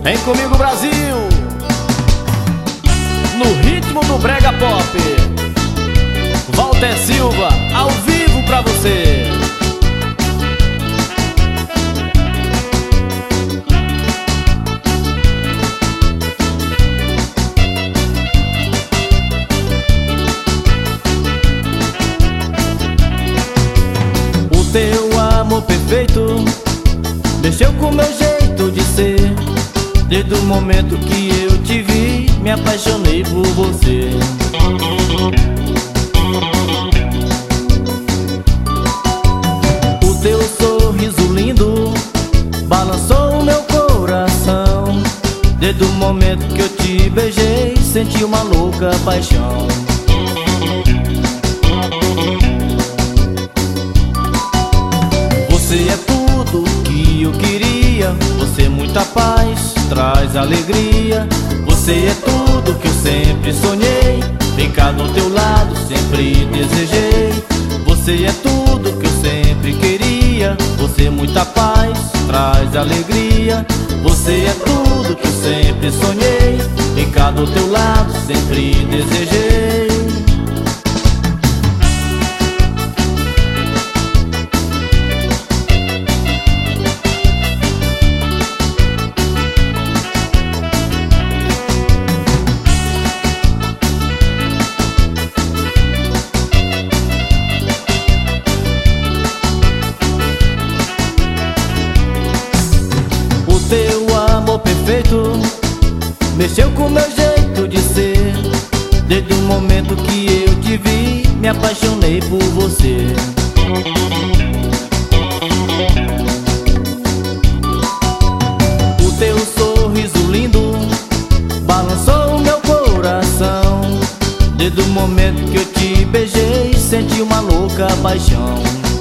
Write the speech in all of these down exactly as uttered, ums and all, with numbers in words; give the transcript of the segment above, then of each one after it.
Vem comigo, Brasil, no ritmo do brega pop. Walter Silva, ao vivo pra você. O teu amor perfeito mexeu com meu jeito de ser. Desde o momento que eu te vi, me apaixonei por você. O teu sorriso lindo balançou o meu coração. Desde o momento que eu te beijei, senti uma louca paixão. Você é tudo que eu queria, você é muita paz, traz alegria. Você é tudo que eu sempre sonhei, ficar do teu lado sempre desejei. Você é tudo que eu sempre queria, você é muita paz, traz alegria. Você é tudo que eu sempre sonhei, ficar do teu lado sempre desejei. Teu amor perfeito mexeu com meu jeito de ser. Desde o momento que eu te vi, me apaixonei por você. O teu sorriso lindo balançou o meu coração. Desde o momento que eu te beijei, senti uma louca paixão.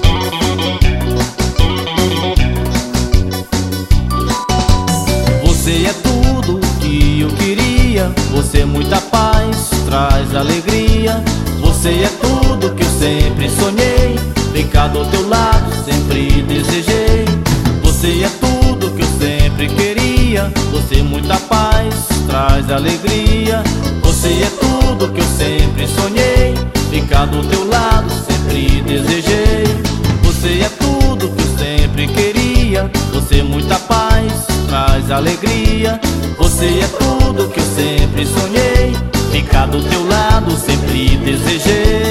Você é tudo que eu queria, você é muita paz, traz alegria. Você é tudo que eu sempre sonhei, ficar do teu lado sempre desejei. Você é tudo que eu sempre queria, você é muita paz, traz alegria. Você é tudo que eu sempre sonhei, ficar do teu lado sempre desejei. Você é tudo que eu sempre queria, você é muita paz, traz alegria. Você é tudo que eu sempre sonhei, ficar do teu lado sempre desejei.